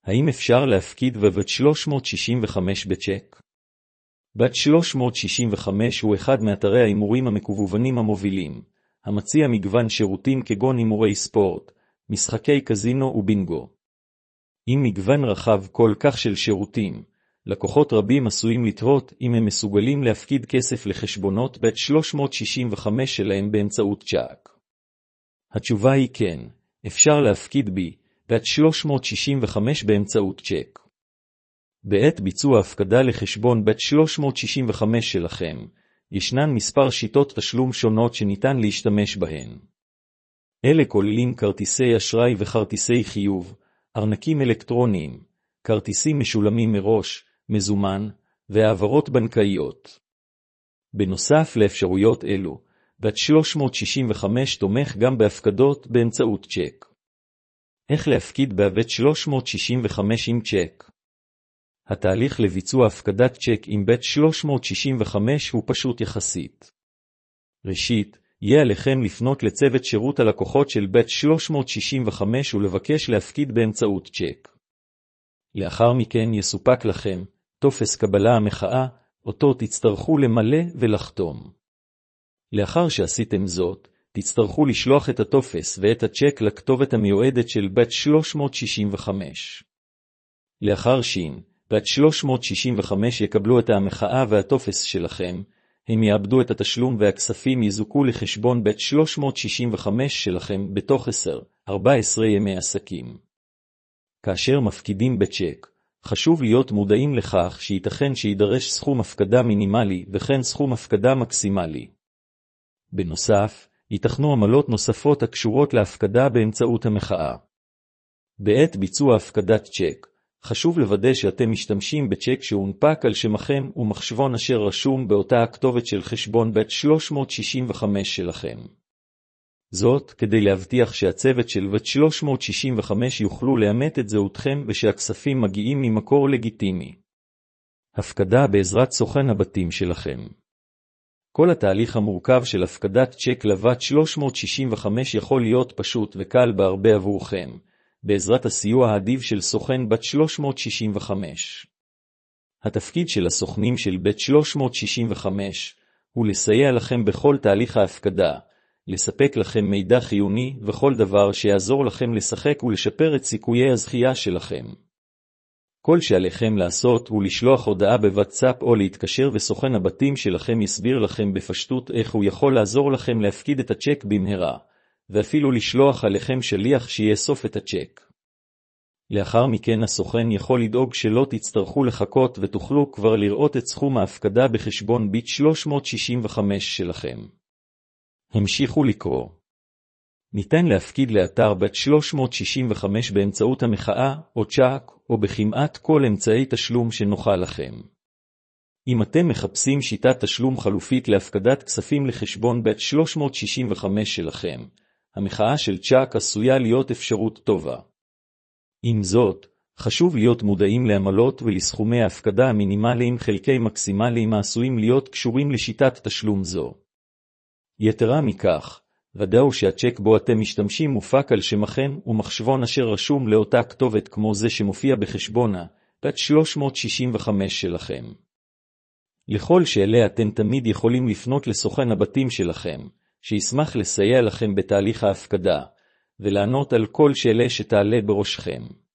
האם אפשר להפקיד בבת 365 בצ'ק? בת 365 הוא אחד מאתרי ההימורים המקוונים המובילים, המציע מגוון שירותים כגון הימורי ספורט, משחקי קזינו ובינגו. עם מגוון רחב כל כך של שירותים, לקוחות רבים עשויים לתהות אם הם מסוגלים להפקיד כסף לחשבונות בת 365 שלהם באמצעות צ'ק. התשובה היא כן, אפשר להפקיד בת 365 באמצעות צ'ק. בעת ביצוע הפקדה לחשבון בת 365 שלכם, ישנן מספר שיטות תשלום שונות שניתן להשתמש בהן. אלה כוללים כרטיסי אשראי וכרטיסי חיוב, ארנקים אלקטרוניים, כרטיסים משולמים מראש, מזומן, והעברות בנקאיות. בנוסף לאפשרויות אלו, בת 365 תומך גם בהפקדות באמצעות צ'ק. איך להפקיד בבת 365 עם צ'ק? התהליך לביצוע הפקדת צ'ק עם בת 365 הוא פשוט יחסית. ראשית, יהיה עליכם לפנות לצוות שירות הלקוחות של בת 365 ולבקש להפקיד באמצעות צ'ק. לאחר מכן יסופק לכם טופס קבלה המחאה, אותו תצטרכו למלא ולחתום. לאחר שעשיתם זאת, תצטרכו לשלוח את הטופס ואת הצ'ק לכתובת המיועדת של בת 365. לאחר בת 365 יקבלו את המחאה והטופס שלכם, הם יאבדו את התשלום והכספים יזוכו לחשבון בת 365 שלכם בתוך 10-14 ימי עסקים. כאשר מפקידים בצ'ק, חשוב להיות מודעים לכך שייתכן שידרש סכום הפקדה מינימלי וכן סכום הפקדה מקסימלי. בנוסף, ייתכנו עמלות נוספות הקשורות להפקדה באמצעות המחאה. בעת ביצוע הפקדת צ'ק, חשוב לוודא שאתם משתמשים בצ'ק שהונפק על שמכם ומחשבון אשר רשום באותה הכתובת של חשבון בת 365 שלכם. זאת כדי להבטיח שהצוות של בת 365 יוכלו לאמת את זהותכם ושהכספים מגיעים ממקור לגיטימי. הפקדה בעזרת סוכן הבתים שלכם. כל התהליך המורכב של הפקדת צ'ק לבת 365 יכול להיות פשוט וקל בהרבה עבורכם, בעזרת הסיוע האדיב של סוכן בת 365. התפקיד של הסוכנים של בת 365 הוא לסייע לכם בכל תהליך ההפקדה, לספק לכם מידע חיוני וכל דבר שיעזור לכם לשחק ולשפר את סיכויי הזכייה שלכם. כל שעליכם לעשות הוא לשלוח הודעה בוואטסאפ או להתקשר וסוכן הבתים שלכם יסביר לכם בפשטות איך הוא יכול לעזור לכם להפקיד את הצ'ק במהרה, ואפילו לשלוח עליכם שליח שיאסוף את הצ'ק. לאחר מכן הסוכן יכול לדאוג שלא תצטרכו לחכות ותוכלו כבר לראות את סכום ההפקדה בחשבון בת 365 שלכם. המשיכו לקרוא. ניתן להפקיד לאתר בת 365 באמצעות המחאה או צ'ק או בכמעט כל אמצעי תשלום שנוחה לכם. אם אתם מחפשים שיטת תשלום חלופית להפקדת כספים לחשבון בת 365 שלכם, המחאה של צ'ק עשויה להיות אפשרות טובה. עם זאת, חשוב להיות מודעים לעמלות ולסכומי ההפקדה המינימליים חלקי מקסימליים העשויים להיות קשורים לשיטת תשלום זו. יתרה מכך, ודאו שהצ'ק בו אתם משתמשים מופק על שמכם ומחשבון אשר רשום לאותה כתובת כמו זה שמופיע בחשבונה, בת 365 שלכם. לכל שאלה אתם תמיד יכולים לפנות לסוכן הבתים שלכם, שישמח לסייע לכם בתהליך ההפקדה, ולענות על כל שאלה שתעלה בראשכם.